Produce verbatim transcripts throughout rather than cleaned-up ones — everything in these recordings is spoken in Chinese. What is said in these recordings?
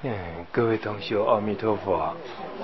嗯，各位同学，阿弥陀佛。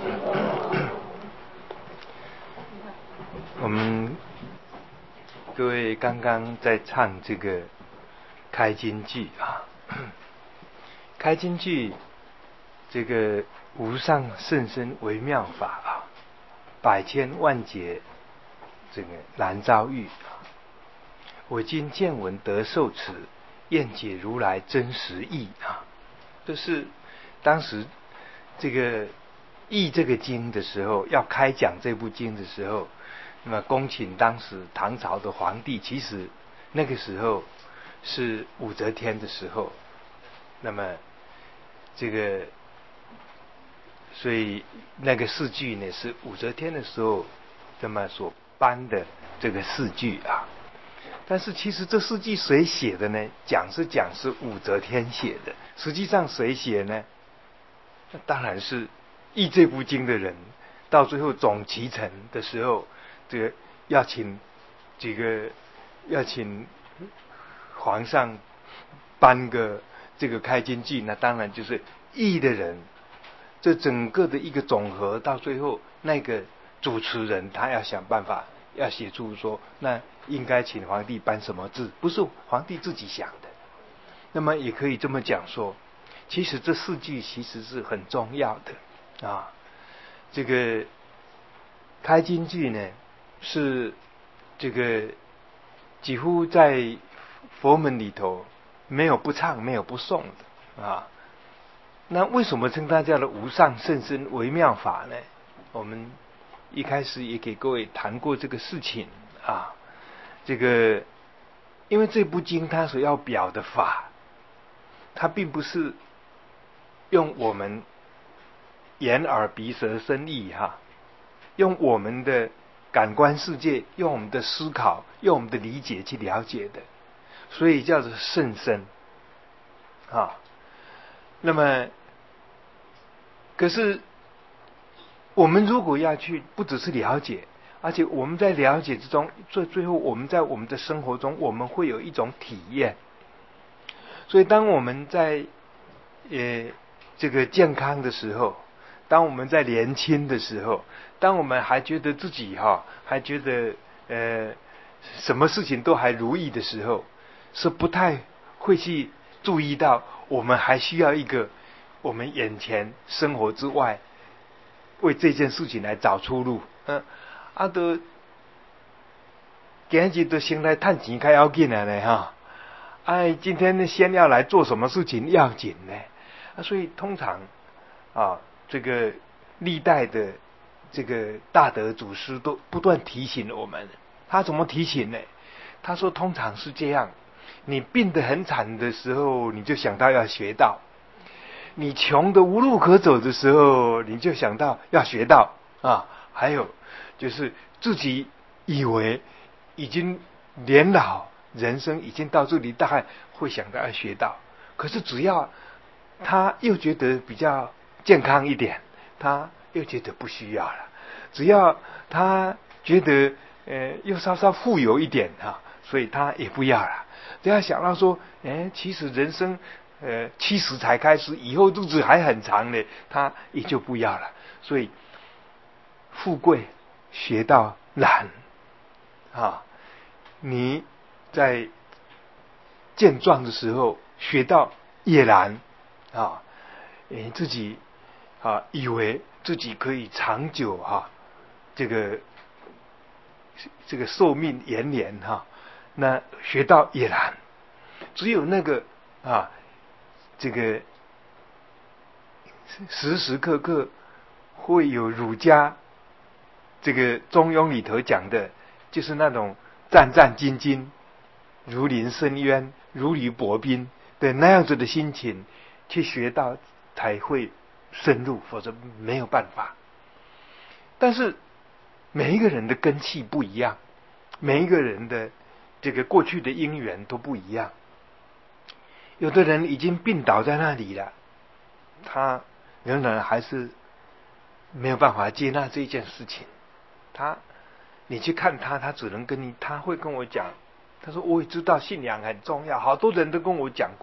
我们各位刚刚在唱这个开经句啊，开经句这个无上甚深微妙法啊，百千万劫这个难遭遇啊。我今见闻得受持，愿解如来真实义啊。这是当时这个译这个经的时候，要开讲这部经的时候，那么恭请当时唐朝的皇帝，其实那个时候是武则天的时候，那么这个所以那个四句呢是武则天的时候那么所颁的这个四句啊。但是其实这四句谁写的呢？讲是讲是武则天写的，实际上谁写呢？那当然是译这部经的人，到最后总集成的时候，这个要请这个要请皇上颁个这个开经句，那当然就是译的人，这整个的一个总和，到最后那个主持人他要想办法要写出说，那应该请皇帝颁什么字，不是皇帝自己想的。那么也可以这么讲说，其实这四句其实是很重要的啊。这个开经句呢，是这个几乎在佛门里头没有不唱没有不诵的啊。那为什么称它叫做无上甚深微妙法呢？我们一开始也给各位谈过这个事情啊。这个因为这部经它所要表的法，它并不是用我们眼耳鼻舌身意哈，用我们的感官世界，用我们的思考，用我们的理解去了解的，所以叫做甚深啊。那么可是我们如果要去不只是了解，而且我们在了解之中，最最后我们在我们的生活中，我们会有一种体验。所以当我们在呃这个健康的时候，当我们在年轻的时候，当我们还觉得自己哈还觉得呃什么事情都还如意的时候，是不太会去注意到我们还需要一个我们眼前生活之外为这件事情来找出路。嗯，啊都今日都先来赚钱较要紧啊呢哈。哎，今天先要来做什么事情要紧呢？啊，所以通常啊，这个历代的这个大德祖师都不断提醒我们。他怎么提醒呢？他说，通常是这样：你病得很惨的时候，你就想到要学道；你穷得无路可走的时候，你就想到要学道啊。还有就是自己以为已经年老。人生已经到这里，大概会想到要学道，可是只要他又觉得比较健康一点，他又觉得不需要了。只要他觉得呃又稍稍富有一点哈、啊，所以他也不要了。只要想到说，哎，其实人生呃七十才开始，以后日子还很长呢，他也就不要了。所以富贵学道难啊，你。在健壮的时候学到也难啊，诶，自己啊以为自己可以长久哈、啊，这个这个寿命延年哈、啊，那学到也难，只有那个啊，这个时时刻刻会有儒家这个中庸里头讲的，就是那种战战兢兢。如临深渊、如履薄冰的那样子的心情去学到，才会深入，否则没有办法。但是每一个人的根气不一样，每一个人的这个过去的因缘都不一样。有的人已经病倒在那里了，他仍然还是没有办法接纳这件事情。他，你去看他，他只能跟你，他会跟我讲。他说：“我也知道信仰很重要，好多人都跟我讲过，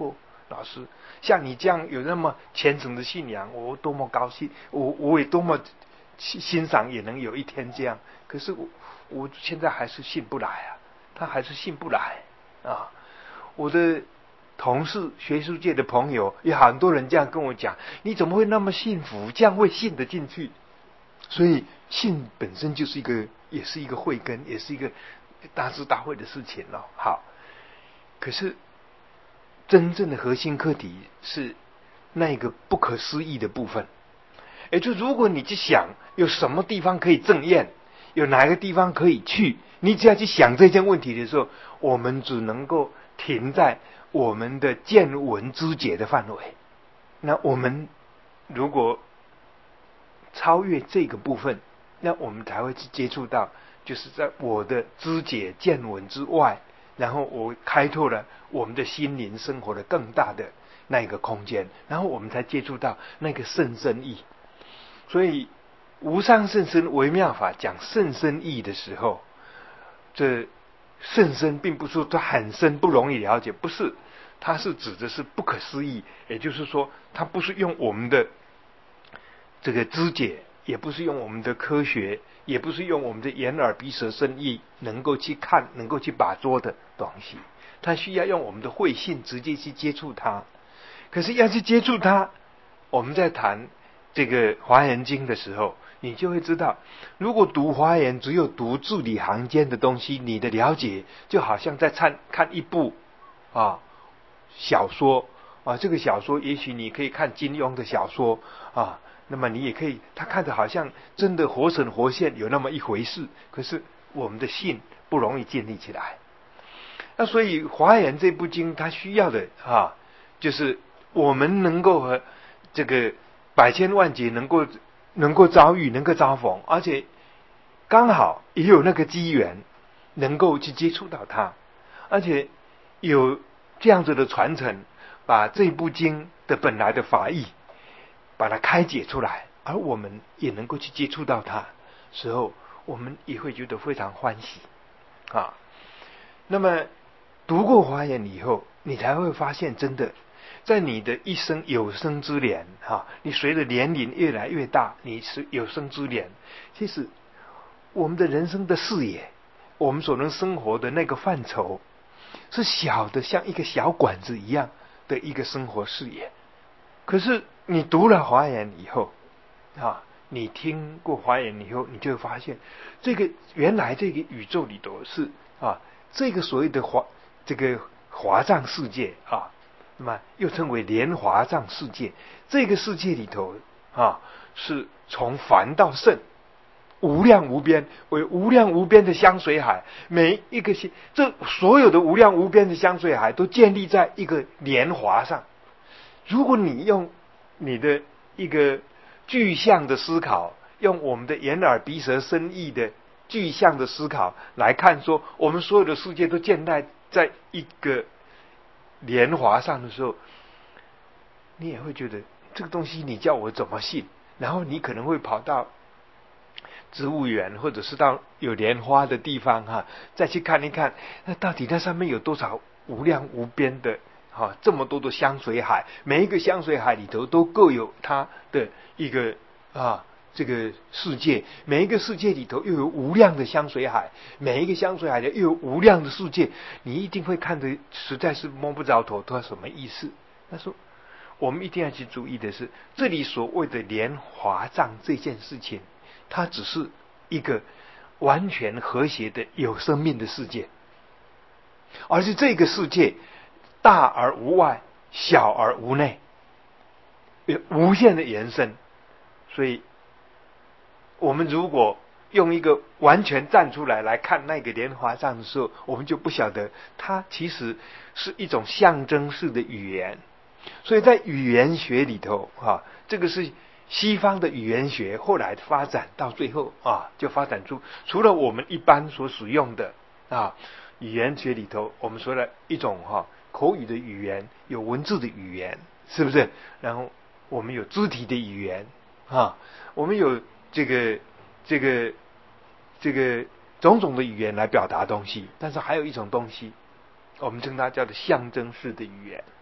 老师，像你这样有那么虔诚的信仰，我多么高兴，我我也多么欣赏，也能有一天这样。可是我我现在还是信不来啊，他还是信不来啊。我的同事、学术界的朋友，有很多人这样跟我讲：你怎么会那么幸福？这样会信得进去？所以信本身就是一个，也是一个慧根，也是一个大智大慧的事情了。好，可是真正的核心课题是那个不可思议的部分。也就如果你去想有什么地方可以证验，有哪个地方可以去，你只要去想这件问题的时候，我们只能够停在我们的见闻知觉的范围。那我们如果超越这个部分，那我们才会去接触到，就是在我的知觉见闻之外，然后我开拓了我们的心灵生活的更大的那个空间，然后我们才接触到那个甚深义。所以无上甚深微妙法讲甚深义的时候，这甚深并不是说它很深不容易了解，不是，它是指的是不可思议。也就是说，它不是用我们的这个知觉，也不是用我们的科学，也不是用我们的眼耳鼻舌身意能够去看、能够去把捉的东西，它需要用我们的慧性直接去接触它。可是要去接触它，我们在谈这个华严经的时候，你就会知道，如果读华严只有读字里行间的东西，你的了解就好像在看看一部啊小说啊，这个小说也许你可以看金庸的小说啊，那么你也可以，他看着好像真的活神活现，有那么一回事，可是我们的信不容易建立起来。那所以华严这部经它需要的啊，就是我们能够和这个百千万劫能够能够遭遇，能够遭逢，而且刚好也有那个机缘能够去接触到它，而且有这样子的传承，把这部经的本来的法义把它开解出来，而我们也能够去接触到它时候，我们也会觉得非常欢喜啊。那么读过华严以后，你才会发现，真的在你的一生有生之年哈，你随着年龄越来越大，你是有生之年，其实我们的人生的视野，我们所能生活的那个范畴，是小的像一个小管子一样的一个生活视野。可是你读了华严以后啊，你听过华严以后，你就会发现，这个原来这个宇宙里头是啊，这个所谓的华这个华藏世界啊，那么又称为莲华藏世界。这个世界里头啊，是从凡到圣，无量无边，为无量无边的香水海。每一个这所有的无量无边的香水海，都建立在一个莲华上。如果你用你的一个具象的思考，用我们的眼耳鼻舌身意的具象的思考来看，说我们所有的世界都建立在一个莲华上的时候，你也会觉得这个东西你叫我怎么信？然后你可能会跑到植物园，或者是到有莲花的地方哈，再去看一看，那到底那上面有多少无量无边的啊，这么多的香水海，每一个香水海里头都各有它的一个啊这个世界，每一个世界里头又有无量的香水海，每一个香水海里又有无量的世界，你一定会看得实在是摸不着头，它什么意思？他说，我们一定要去注意的是，这里所谓的莲华藏这件事情，它只是一个完全和谐的有生命的世界，而是这个世界大而无外，小而无内，有无限的延伸。所以我们如果用一个完全站出来来看那个莲华藏的时候，我们就不晓得它其实是一种象征式的语言。所以在语言学里头啊，这个是西方的语言学后来发展到最后啊，就发展出除了我们一般所使用的啊语言学里头，我们说的一种哈、啊、口语的语言，有文字的语言，是不是？然后我们有肢体的语言啊，我们有这个这个这个种种的语言来表达东西，但是还有一种东西，我们称它叫做象征式的语言。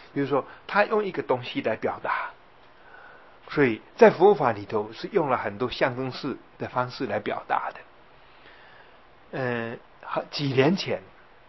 比如说他用一个东西来表达，所以在佛法里头是用了很多象征式的方式来表达的。嗯、呃，几年前，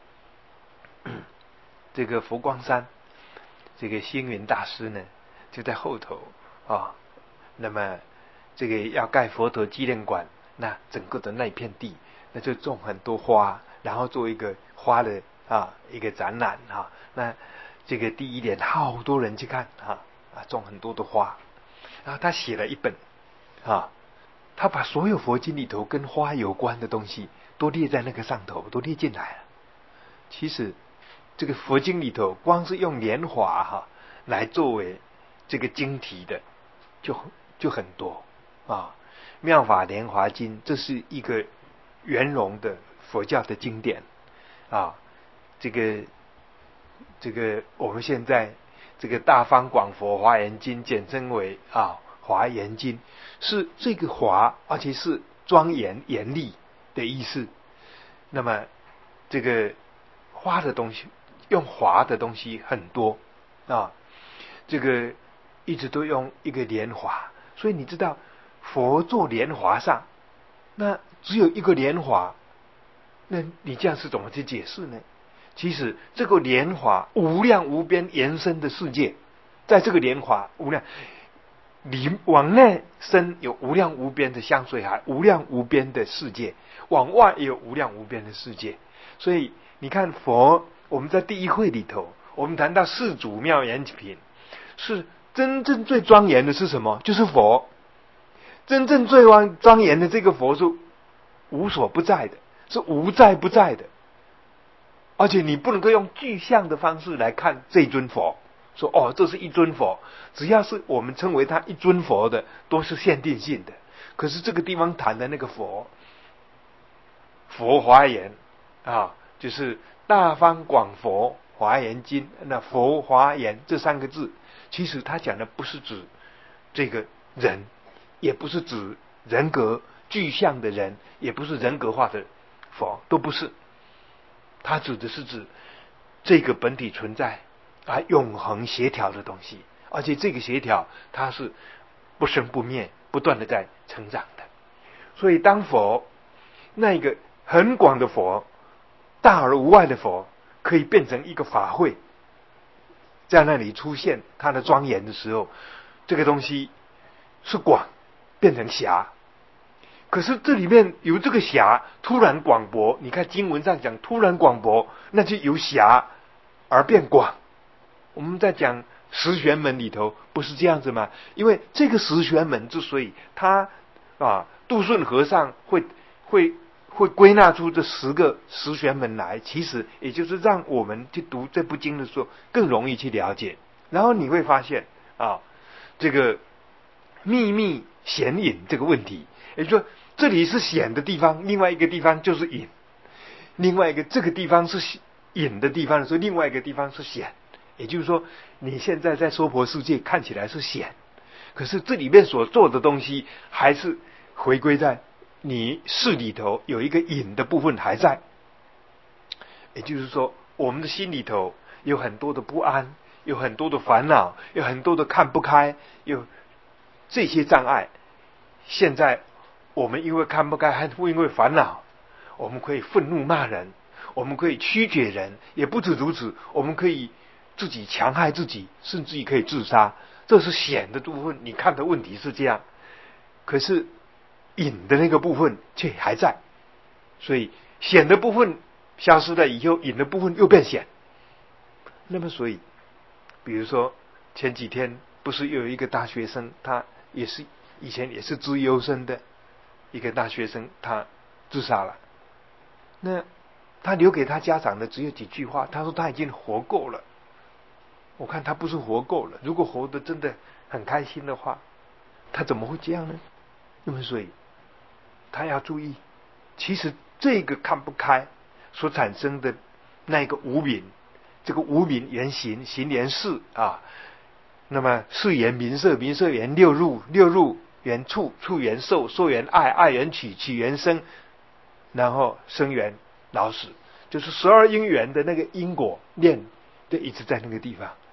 这个佛光山这个星云大师呢，就在后头啊，那么这个要盖佛陀纪念馆，那整个的那片地，那就种很多花，然后做一个花的啊一个展览啊。那这个第一年好多人去看啊啊，种很多的花，然后他写了一本啊，他把所有佛经里头跟花有关的东西都列在那个上头，都列进来了。其实这个佛经里头，光是用莲花哈来作为这个经题的，就就很多啊。妙法莲华经，这是一个圆融的佛教的经典啊。这个这个我们现在这个大方广佛华严经，简称为啊华严经，是这个华，而且是庄严严厉的意思。那么这个花的东西，用华的东西很多啊，这个一直都用一个莲华，所以你知道佛做莲华上，那只有一个莲华，那你这样是怎么去解释呢？其实这个莲华无量无边延伸的世界，在这个莲华无量里往内伸有无量无边的香水海，无量无边的世界，往外也有无量无边的世界。所以你看佛，我们在第一会里头，我们谈到四祖妙严品，是真正最庄严的是什么？就是佛。真正最庄严的这个佛是无所不在的，是无在不在的。而且你不能够用具象的方式来看这尊佛，说哦，这是一尊佛。只要是我们称为他一尊佛的，都是限定性的。可是这个地方谈的那个佛，佛华严啊，就是大方广佛华严经，那佛华严这三个字，其实他讲的不是指这个人，也不是指人格具象的人，也不是人格化的佛，都不是。它指的是指这个本体存在啊，永恒协调的东西，而且这个协调它是不生不灭，不断的在成长的。所以当佛那个很广的佛，大而无外的佛，可以变成一个法会，在那里出现它的庄严的时候，这个东西是广变成狭。可是这里面由这个狭突然广博，你看经文上讲突然广博，那就由狭而变广。我们在讲十玄门里头不是这样子吗？因为这个十玄门之所以他啊杜顺和尚会会会归纳出这十个十玄门来，其实也就是让我们去读这部经的时候更容易去了解。然后你会发现啊，这个秘密显隐这个问题，也就是说这里是显的地方，另外一个地方就是隐；另外一个这个地方是隐的地方的时候，另外一个地方是显。也就是说，你现在在娑婆世界看起来是显，可是这里面所做的东西还是回归在你事里头有一个隐的部分还在。也就是说，我们的心里头有很多的不安，有很多的烦恼，有很多的看不开，有这些障碍。现在我们因为看不开，还因为烦恼，我们可以愤怒骂人，我们可以曲解人，也不止如此，我们可以自己强害自己，甚至于可以自杀。这是显的部分，你看的问题是这样，可是隐的那个部分却还在。所以显的部分消失了以后，隐的部分又变显。那么所以比如说前几天不是又有一个大学生，他也是以前也是资优生的一个大学生，他自杀了。那他留给他家长的只有几句话，他说他已经活够了。我看他不是活够了，如果活得真的很开心的话，他怎么会这样呢？那么所以他要注意，其实这个看不开所产生的那个无明，这个无明缘行，行缘事啊，那么事缘名色，名色缘六入，六入缘触，触缘受，受缘爱，爱缘取，取缘生，然后生缘老死，就是十二因缘的那个因果链，就一直在那个地方。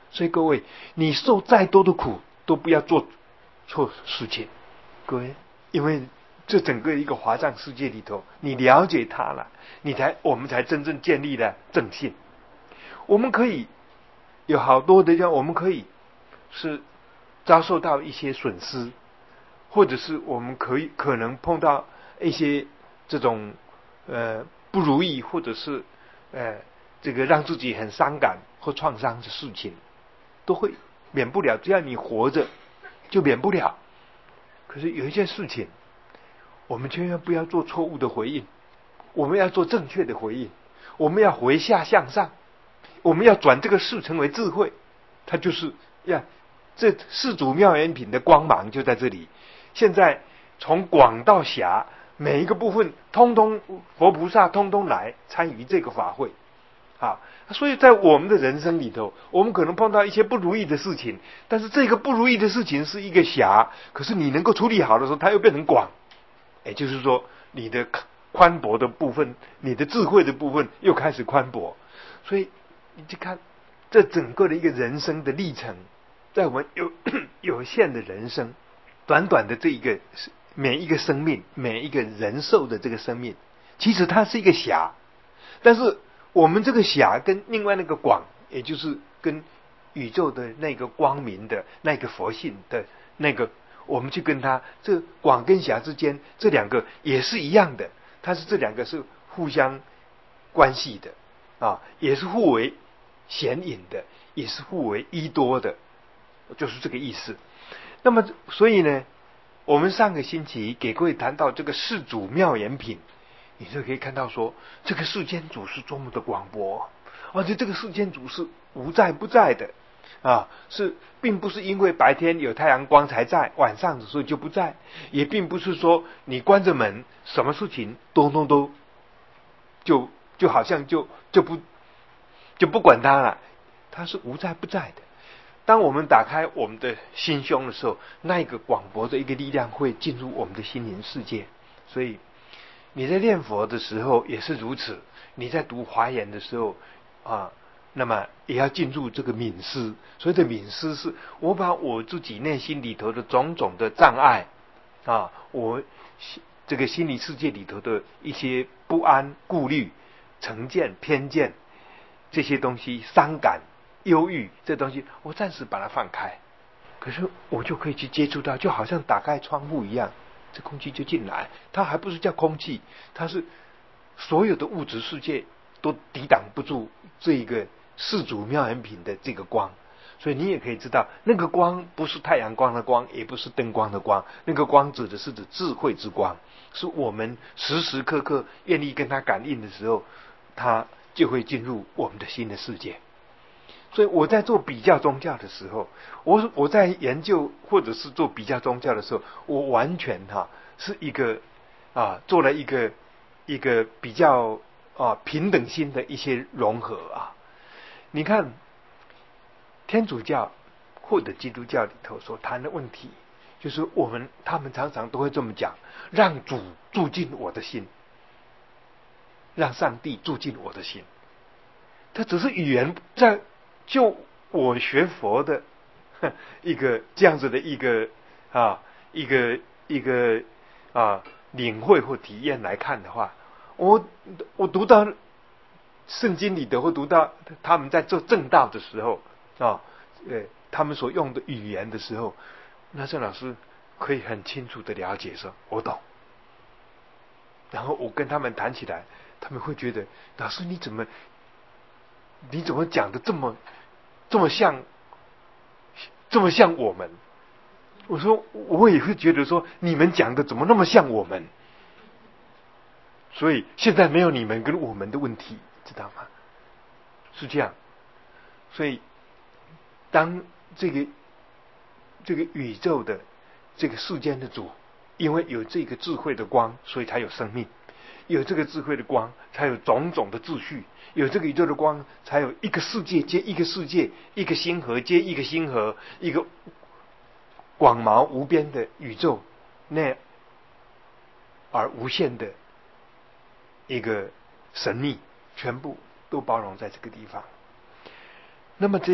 所以各位，你受再多的苦，都不要做错事情，各位，因为这整个一个华藏世界里头，你了解它了，你才我们才真正建立了正信。我们可以有好多的叫，我们可以是遭受到一些损失，或者是我们可以可能碰到一些这种呃不如意，或者是呃这个让自己很伤感或创伤的事情，都会免不了，只要你活着就免不了。可是有一件事情，我们千万不要做错误的回应，我们要做正确的回应，我们要回下向上，我们要转这个事成为智慧。它就是呀，这四祖妙严品的光芒就在这里。现在从广到狭，每一个部分通通佛菩萨通通来参与这个法会啊。所以在我们的人生里头，我们可能碰到一些不如意的事情，但是这个不如意的事情是一个狭，可是你能够处理好的时候，它又变成广。也就是说，你的宽博的部分，你的智慧的部分又开始宽博。所以你去看这整个的一个人生的历程，在我们有有限的人生，短短的这一个每一个生命，每一个人寿的这个生命，其实它是一个狭，但是我们这个狭跟另外那个广，也就是跟宇宙的那个光明的那个佛性的那个，我们去跟它这广跟狭之间，这两个也是一样的，它是这两个是互相关系的啊，也是互为显隐的，也是互为依多的，就是这个意思。那么所以呢，我们上个星期给各位谈到这个世祖妙严品，你就可以看到说，这个世间主是多么的广博，而且这个世间主是无在不在的啊，是并不是因为白天有太阳光才在，晚上的时候就不在，也并不是说你关着门，什么事情通通都就就好像就就不就不管它了，它是无在不在的。当我们打开我们的心胸的时候，那一个广博的一个力量会进入我们的心灵世界。所以你在念佛的时候也是如此，你在读华严的时候啊，那么也要进入这个冥思。所谓的冥思，是我把我自己内心里头的种种的障碍啊，我这个心理世界里头的一些不安、顾虑、成见、偏见这些东西，伤感、忧郁这东西，我暂时把它放开，可是我就可以去接触到，就好像打开窗户一样，这空气就进来。它还不是叫空气，它是所有的物质世界都抵挡不住这一个世祖妙严品的这个光。所以你也可以知道，那个光不是太阳光的光，也不是灯光的光，那个光指的是指智慧之光，是我们时时刻刻愿意跟它感应的时候，它就会进入我们的新的世界。所以我在做比较宗教的时候，我我在研究或者是做比较宗教的时候，我完全哈、啊、是一个啊做了一个一个比较啊平等心的一些融合啊。你看天主教或者基督教里头所谈的问题，就是我们他们常常都会这么讲，让主住进我的心，让上帝住进我的心。它只是语言，在就我学佛的一个这样子的一个啊一个一个啊领会或体验来看的话，我我读到圣经里的，或读到他们在做正道的时候啊，呃，他们所用的语言的时候，那郑老师可以很清楚的了解说，我懂。然后我跟他们谈起来，他们会觉得，老师你怎么你怎么讲的这么这么像这么像我们？我说我也会觉得说，你们讲的怎么那么像我们？所以现在没有你们跟我们的问题，知道吗？是这样。所以当这个这个宇宙的这个世间的主，因为有这个智慧的光，所以才有生命。有这个智慧的光，才有种种的秩序；有这个宇宙的光，才有一个世界接一个世界，一个星河接一个星河，一个广袤无边的宇宙，那而无限的一个神秘，全部都包容在这个地方。那么这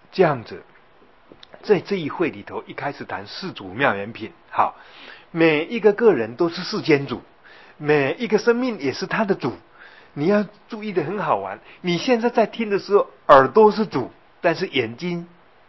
这样子，在这一会里头，一开始谈四主妙缘品，好，每一个个人都是世间主，每一个生命也是他的主。你要注意的很好玩，你现在在听的时候，耳朵是主，但是眼睛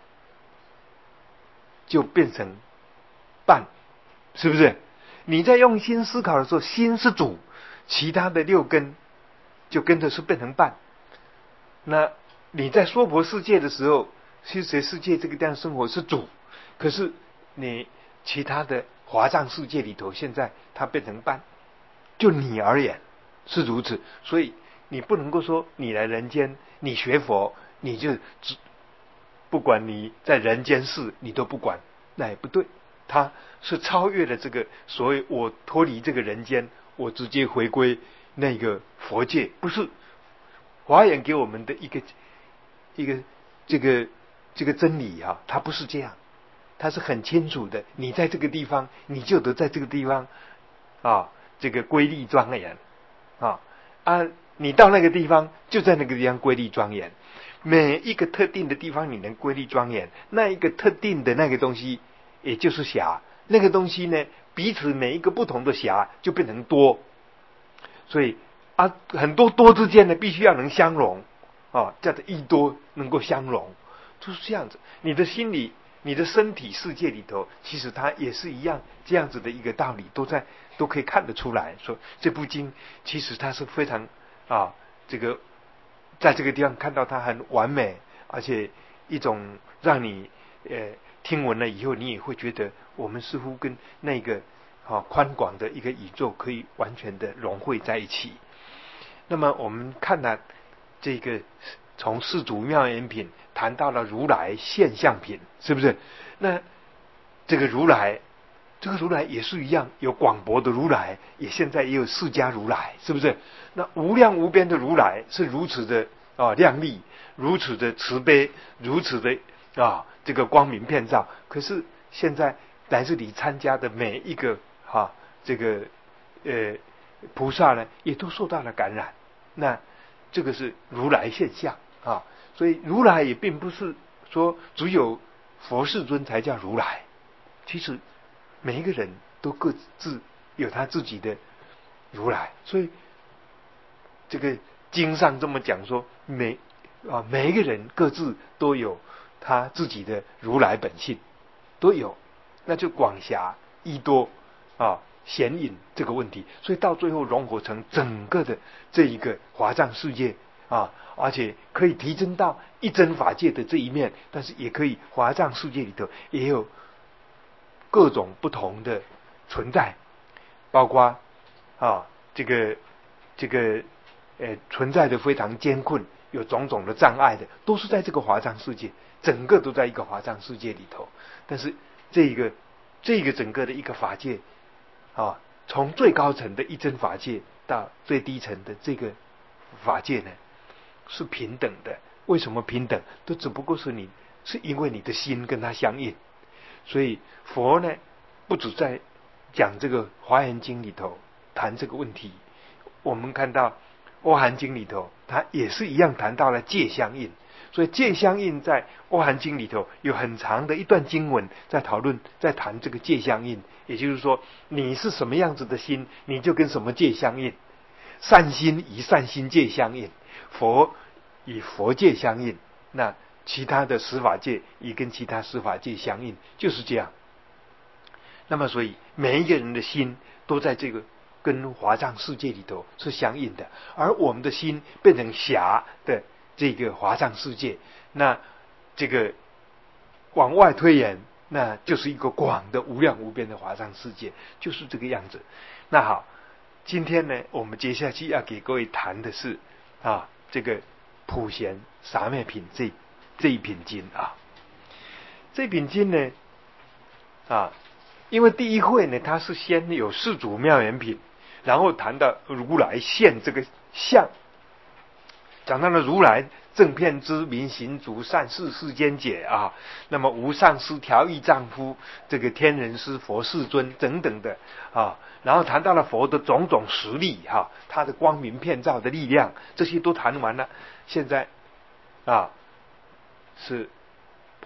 就变成伴，是不是？你在用心思考的时候，心是主，其他的六根就跟着是变成伴。那你在娑婆世界的时候，修学世界这个地方生活是主，可是你其他的华藏世界里头，现在它变成伴。就你而言是如此，所以你不能够说你来人间，你学佛，你就只不管你在人间事，你都不管，那也不对。它是超越了这个所谓我脱离这个人间，我直接回归那个佛界，不是华严给我们的一个一个这个这个真理啊，它不是这样，它是很清楚的。你在这个地方，你就得在这个地方啊，这个瑰丽庄严啊啊，你到那个地方，就在那个地方瑰丽庄严。每一个特定的地方，你能瑰丽庄严，那一个特定的那个东西，也就是暇。那个东西呢，彼此每一个不同的暇，就变成多。所以啊，很多多之间呢，必须要能相融啊，这样的一多能够相融，就是这样子。你的心理、你的身体世界里头，其实它也是一样这样子的一个道理，都在都可以看得出来。说这部经其实它是非常啊，这个在这个地方看到它很完美，而且一种让你呃听闻了以后，你也会觉得我们似乎跟那个啊宽广的一个宇宙可以完全的融汇在一起。那么我们看了这个从四祖妙严品谈到了如来现象品，是不是？那这个如来，这个如来也是一样，有广博的如来，也现在也有释迦如来，是不是？那无量无边的如来是如此的啊亮丽，如此的慈悲，如此的啊这个光明遍照。可是现在来这里参加的每一个啊这个呃菩萨呢，也都受到了感染。那这个是如来现象啊，所以如来也并不是说只有佛世尊才叫如来，其实每一个人都各自有他自己的如来。所以这个经上这么讲说，每啊每一个人各自都有他自己的如来本性，都有，那就广狭益多啊显隐这个问题，所以到最后融合成整个的这一个华藏世界啊，而且可以提升到一真法界的这一面，但是也可以华藏世界里头也有各种不同的存在，包括啊这个这个呃存在的非常艰困，有种种的障碍的，都是在这个华藏世界，整个都在一个华藏世界里头。但是这个这个整个的一个法界啊，从最高层的一真法界到最低层的这个法界呢，是平等的。为什么平等？都只不过是你是因为你的心跟它相应。所以佛呢，不只在讲这个《华严经》里头谈这个问题，我们看到《阿含经》里头，它也是一样谈到了戒相应。所以戒相应在《阿含经》里头有很长的一段经文在讨论，在谈这个戒相应。也就是说，你是什么样子的心，你就跟什么戒相应。善心与善心戒相应，佛与佛戒相应，那其他的十法界也跟其他十法界相应，就是这样。那么所以每一个人的心都在这个跟华藏世界里头是相应的，而我们的心变成狭的这个华藏世界，那这个往外推演，那就是一个广的无量无边的华藏世界，就是这个样子。那好，今天呢，我们接下去要给各位谈的是啊，这个普贤三昧品这这一品经啊。这品经呢啊，因为第一会呢，它是先有四祖妙严品，然后谈到如来现这个相，讲到了如来正遍知明行足善事世间解啊，那么无上师调御丈夫，这个天人师佛世尊等等的啊，然后谈到了佛的种种实力哈、啊，他的光明遍照的力量，这些都谈完了。现在啊是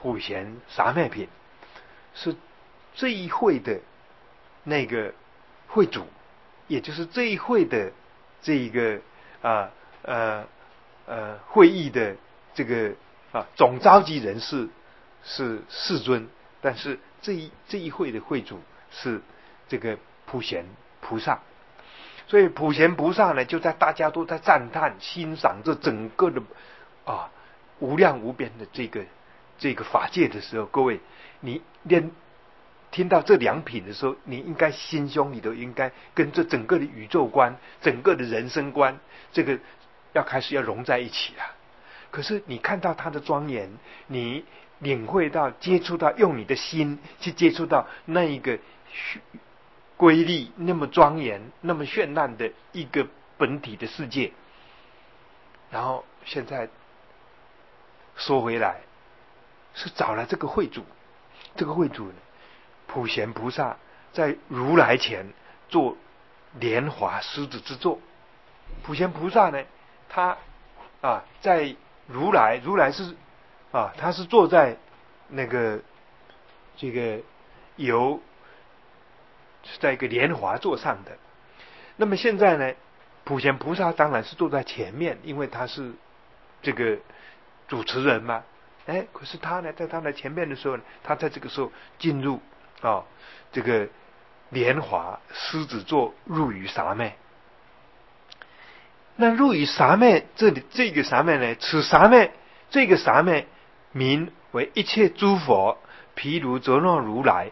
普贤洒灭品，是这一会的那个会主，也就是这一会的这一个啊呃呃会议的这个啊总召集人是是世尊，但是这一这一会的会主是这个普贤菩萨。所以普贤菩萨呢，就在大家都在赞叹欣赏这整个的啊无量无边的这个这个法界的时候，各位你连听到这两品的时候，你应该心胸里头应该跟这整个的宇宙观、整个的人生观，这个要开始要融在一起了。可是你看到它的庄严，你领会到、接触到，用你的心去接触到那一个瑰丽、那么庄严、那么绚烂的一个本体的世界。然后现在说回来，是找了这个会主，这个会主呢，普贤菩萨在如来前做莲华狮子之座。普贤菩萨呢，他啊在如来，如来是啊，他是坐在那个这个由在一个莲华座上的。那么现在呢，普贤菩萨当然是坐在前面，因为他是这个主持人嘛。哎，可是他呢，在他的前面的时候呢，他在这个时候进入啊、哦、这个莲华狮子座，入于洒灭。那入于洒灭，这里这个洒灭呢，此洒灭，这个洒灭名为一切诸佛毗卢遮那如来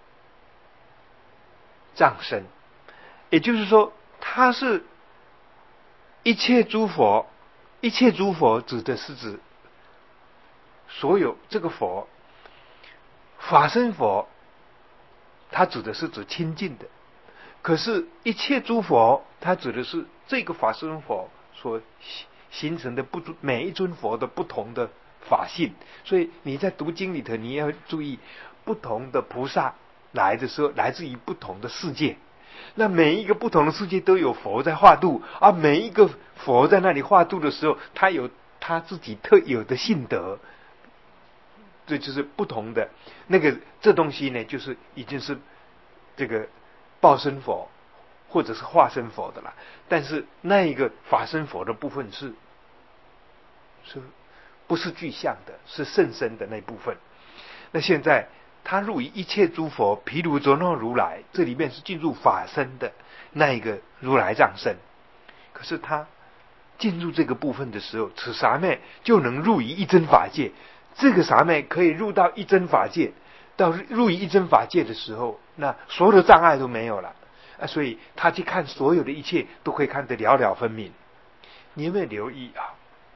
藏身。也就是说，他是一切诸佛，一切诸佛指的是指所有这个佛，法身佛，它指的是指清净的。可是，一切诸佛，它指的是这个法身佛所形成的不每一尊佛的不同的法性。所以你在读经里头，你要注意，不同的菩萨来的时候，来自于不同的世界。那每一个不同的世界都有佛在化度，而每一个佛在那里化度的时候，他有他自己特有的性德。这就是不同的那个这东西呢，就是已经是这个报身佛或者是化身佛的了。但是那一个法身佛的部分是是不是具象的，是甚深的那部分。那现在他入于一切诸佛毗卢遮那如来，这里面是进入法身的那一个如来藏身。可是他进入这个部分的时候，此洒灭就能入于一真法界。这个洒灭可以入到一真法界，到入于一真法界的时候，那所有的障碍都没有了啊！所以他去看所有的一切，都可以看得了了分明。你有没有留意啊？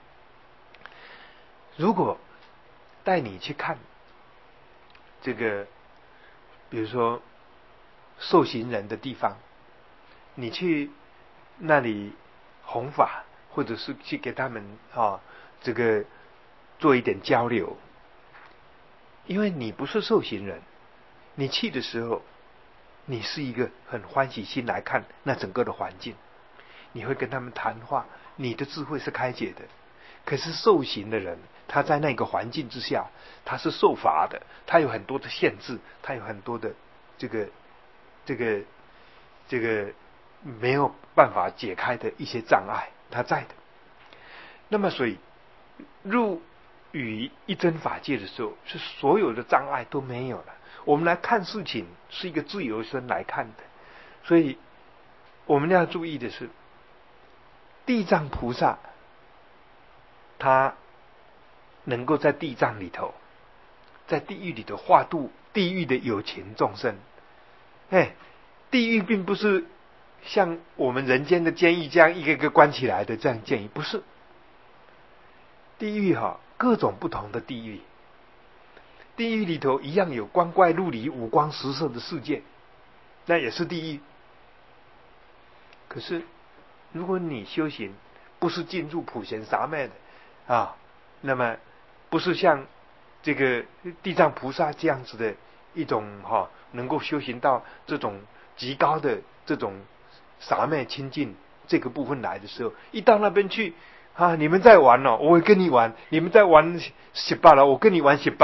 如果带你去看这个，比如说受刑人的地方，你去那里弘法，或者是去给他们啊这个做一点交流，因为你不是受刑人，你去的时候，你是一个很欢喜心来看那整个的环境，你会跟他们谈话，你的智慧是开解的。可是受刑的人，他在那个环境之下，他是受罚的，他有很多的限制，他有很多的这个这个这个没有办法解开的一些障碍，他在的。那么所以入于一真法界的时候，是所有的障碍都没有了。我们来看事情是一个自由身来看的，所以我们要注意的是，地藏菩萨他能够在地藏里头，在地狱里头化度地狱的有情众生。哎，地狱并不是像我们人间的监狱这样一个一个关起来的这样监狱，不是。地狱哈，各种不同的地狱，地狱里头一样有光怪陆离、五光十色的世界，那也是地狱。可是如果你修行不是进入普贤洒灭的啊，那么不是像这个地藏菩萨这样子的一种哈、啊，能够修行到这种极高的这种洒灭清净这个部分来的时候，一到那边去啊，你们在玩哦，我会跟你玩；你们在玩十八了，我跟你玩十八。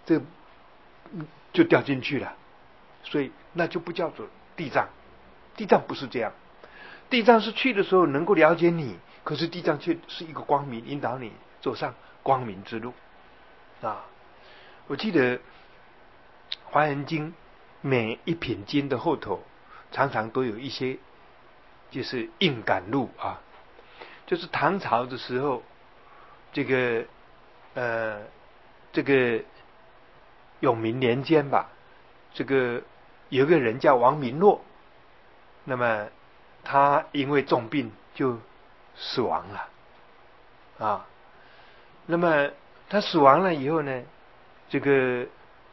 这就掉进去了，所以那就不叫做地藏。地藏不是这样，地藏是去的时候能够了解你，可是地藏却是一个光明，引导你走上光明之路啊！我记得《华严经》每一品经的后头常常都有一些就是应感录啊，就是唐朝的时候，这个呃这个永明年间吧，这个有个人叫王明诺，那么他因为重病就死亡了啊。那么他死亡了以后呢，这个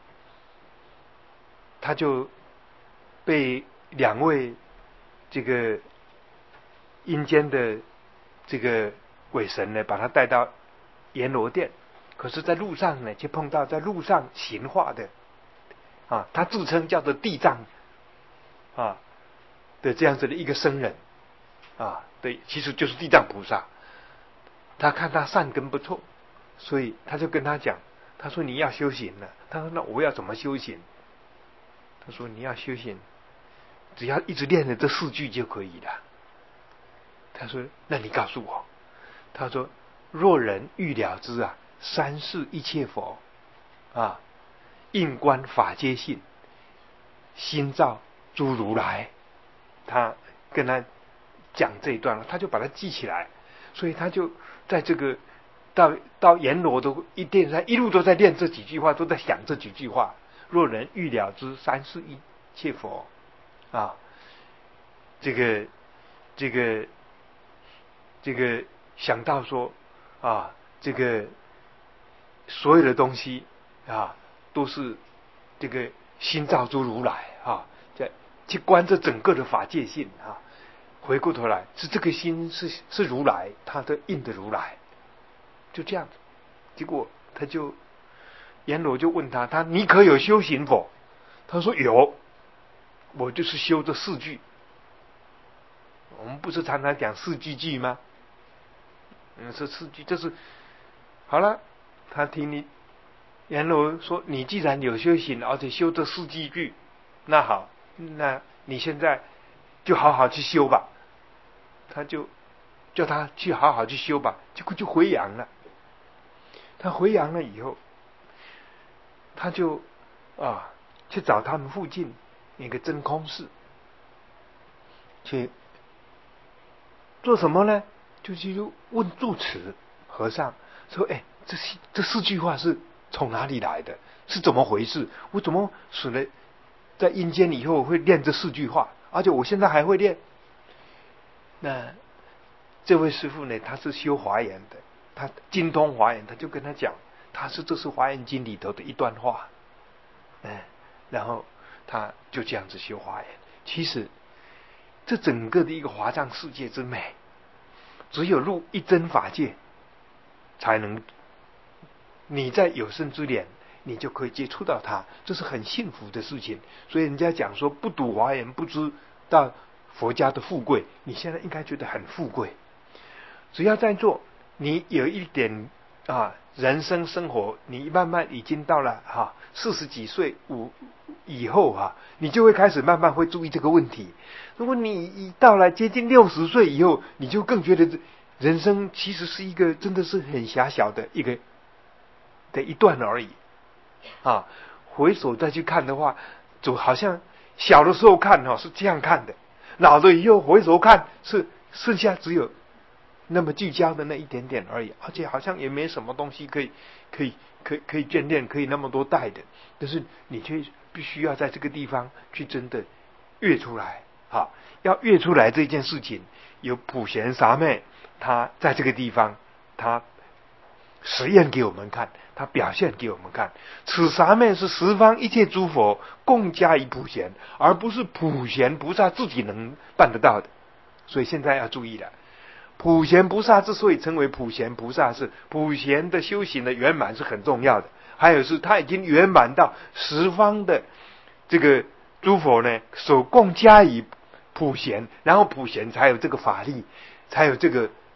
他就被两位这个阴间的这个鬼神呢，把他带到阎罗殿。可是，在路上呢，就碰到在路上行化的啊，他自称叫做地藏啊的这样子的一个僧人啊，对，其实就是地藏菩萨。他看他善根不错，所以他就跟他讲，他说你要修行了。他说那我要怎么修行？他说你要修行，只要一直练的这四句就可以了。他说那你告诉我。他说若人欲了知啊，三世一切佛啊，应观法界性，心照诸如来。他跟他讲这一段，他就把它记起来，所以他就在这个到到阎罗的一殿上，一路都在念这几句话，都在想这几句话。若人欲了知三世一切佛啊，这个这个这个想到说啊，这个所有的东西啊，都是这个心照诸如来啊，在去观这整个的法界性啊，回过头来是这个心是是如来，他的应的如来，就这样子。结果他就阎罗就问他，他你可有修行否？他说有，我就是修这四句。我们不是常常讲四句句吗？嗯，这四句就是好了。他听你阎罗说，你既然有修行，而且修这四句句，那好，那你现在就好好去修吧。他就叫他去好好去修吧，结果就回阳了。他回阳了以后，他就啊去找他们附近一个真空寺，去做什么呢？就去问住持和尚说：“哎，这这四句话是从哪里来的？是怎么回事？我怎么死了在阴间以后会念这四句话？而且我现在还会念。”那这位师父呢，他是修华严的，他精通华严，他就跟他讲，他是这是华严经里头的一段话，嗯，然后他就这样子修华严。其实这整个的一个华藏世界之美，只有入一真法界才能，你在有生之年你就可以接触到它，这是很幸福的事情。所以人家讲说，不读华严不知道佛家的富贵，你现在应该觉得很富贵。只要在做，你有一点啊，人生生活，你慢慢已经到了哈四十几岁五以后哈、啊，你就会开始慢慢会注意这个问题。如果你一到了接近六十岁以后，你就更觉得人生其实是一个真的是很狭小的一个的一段而已啊。回首再去看的话，就好像小的时候看哈、哦、是这样看的，老了以后回首看是剩下只有那么聚焦的那一点点而已，而且好像也没什么东西可以可以可以可以眷恋，可以那么多带的，但是你却必须要在这个地方去真的跃出来。好，要跃出来这件事情，有普贤沙妹，他在这个地方，他实验给我们看，他表现给我们看。此沙妹是十方一切诸佛共加以普贤，而不是普贤菩萨自己能办得到的。所以现在要注意了。普贤菩萨之所以称为普贤菩萨，是普贤的修行的圆满是很重要的，还有是他已经圆满到十方的这个诸佛呢所共加以普贤，然后普贤才有这个法力，才有这个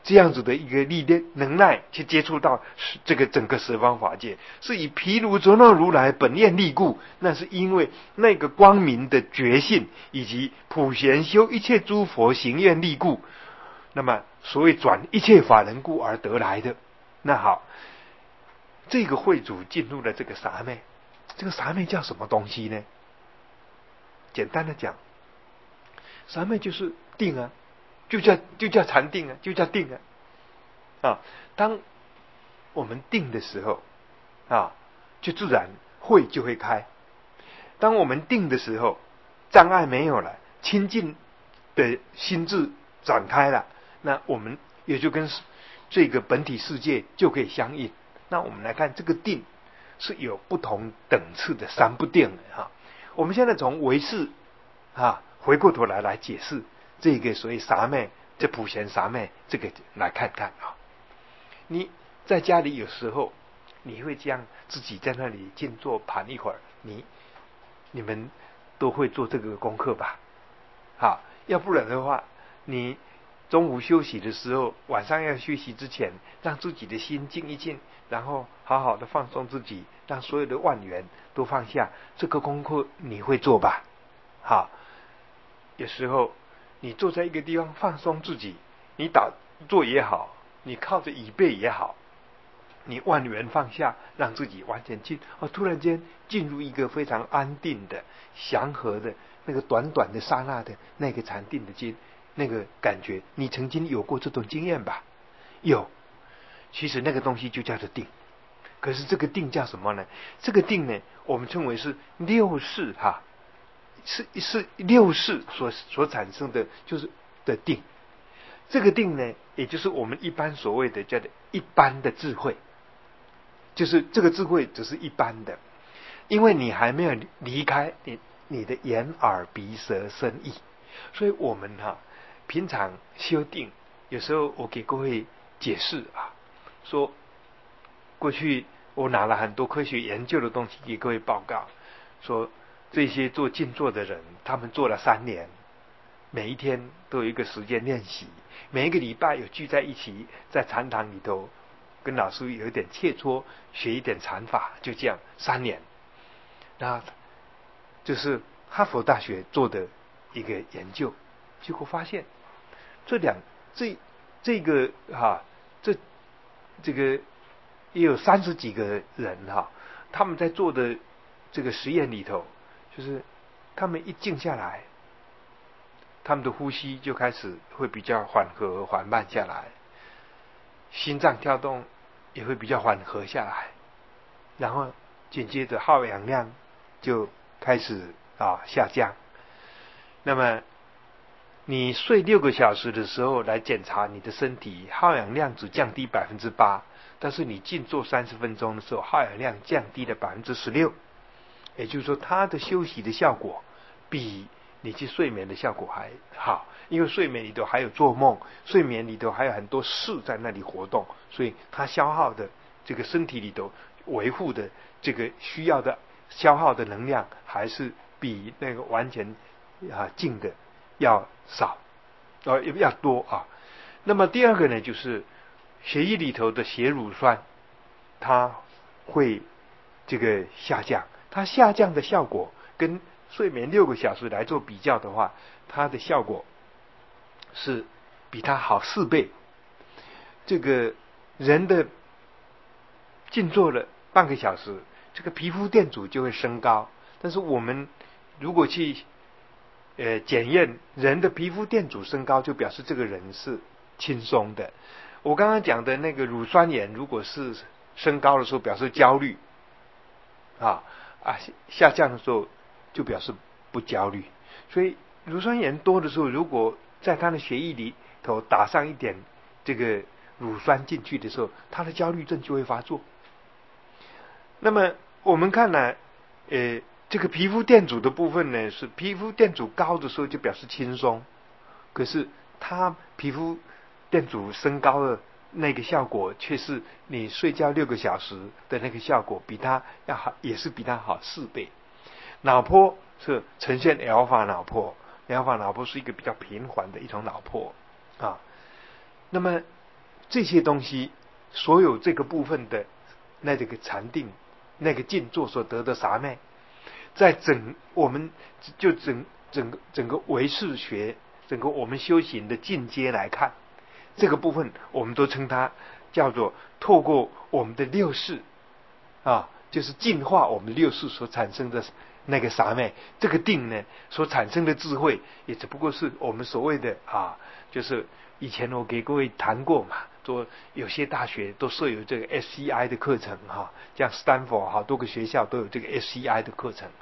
这样子的一个力量能耐去接触到这个整个十方法界，是以毗卢遮那如来本愿力故，那是因为那个光明的觉性以及普贤修一切诸佛行愿力故，那么所谓转一切法人故而得来的。那好，这个会主进入了这个傻昧，这个傻昧叫什么东西呢？简单的讲，傻昧就是定啊，就叫就叫禅定啊，就叫定啊。啊，当我们定的时候，啊，就自然慧就会开。当我们定的时候，障碍没有了，清净的心智展开了，那我们也就跟这个本体世界就可以相应。那我们来看这个定是有不同等次的三不定的哈。我们现在从唯识啊回过头来来解释这个所谓傻昧，这普贤傻昧这个来看看啊。你在家里有时候你会这样自己在那里静坐盘一会儿，你你们都会做这个功课吧？好，要不然的话，你中午休息的时候，晚上要休息之前，让自己的心静一静，然后好好的放松自己，让所有的万缘都放下。这个功课你会做吧？好，有时候你坐在一个地方放松自己，你打坐也好，你靠着椅背也好，你万缘放下，让自己完全进，哦，突然间进入一个非常安定的、祥和的那个短短的刹那的那个禅定的境。那个感觉，你曾经有过这种经验吧？有，其实那个东西就叫做定。可是这个定叫什么呢？这个定呢，我们称为是六识哈，是是六识所所产生的，就是的定。这个定呢，也就是我们一般所谓的叫做一般的智慧，就是这个智慧只是一般的，因为你还没有离开你你的眼耳鼻舌身意，所以我们哈。平常修定，有时候我给各位解释啊，说过去我拿了很多科学研究的东西给各位报告，说这些做静坐的人，他们做了三年，每一天都有一个时间练习，每一个礼拜有聚在一起，在禅堂里头跟老师有一点切磋，学一点禅法，就这样三年。那这是哈佛大学做的一个研究，结果发现。这两这这个哈、啊，这这个也有三十几个人哈、啊，他们在做的这个实验里头，就是他们一静下来，他们的呼吸就开始会比较缓和缓慢下来，心脏跳动也会比较缓和下来，然后紧接着耗氧量就开始啊下降。那么你睡六个小时的时候来检查你的身体，耗氧量只降低百分之八，但是你静坐三十分钟的时候，耗氧量降低了百分之十六。也就是说，它的休息的效果比你去睡眠的效果还好，因为睡眠里头还有做梦，睡眠里头还有很多事在那里活动，所以它消耗的这个身体里头维护的这个需要的消耗的能量，还是比那个完全啊静的要少，呃要多啊。那么第二个呢，就是血液里头的血乳酸，它会这个下降。它下降的效果跟睡眠六个小时来做比较的话，它的效果是比它好四倍。这个人的静坐了半个小时，这个皮肤电阻就会升高。但是我们如果去呃检验人的皮肤电阻升高，就表示这个人是轻松的。我刚刚讲的那个乳酸盐，如果是升高的时候，表示焦虑啊。啊，下降的时候就表示不焦虑，所以乳酸盐多的时候，如果在他的血液里头打上一点这个乳酸进去的时候，他的焦虑症就会发作。那么我们看呢，呃，这个皮肤电阻的部分呢，是皮肤电阻高的时候就表示轻松，可是他皮肤电阻升高的那个效果却是你睡觉六个小时的那个效果比它要好，也是比它好四倍。脑波是呈现 alpha 脑波 ，alpha 脑波是一个比较平缓的一种脑波啊。那么这些东西，所有这个部分的那这个禅定、那个静坐所得的萨昧，在整我们就整整个整个唯识学，整个我们修行的进阶来看，这个部分我们都称它叫做透过我们的六识啊，就是净化我们六识所产生的那个萨昧，这个定呢所产生的智慧，也只不过是我们所谓的啊，就是以前我给各位谈过嘛，说有些大学都设有这个 S C I 的课程哈，像斯坦福好多个学校都有这个 S C I 的课程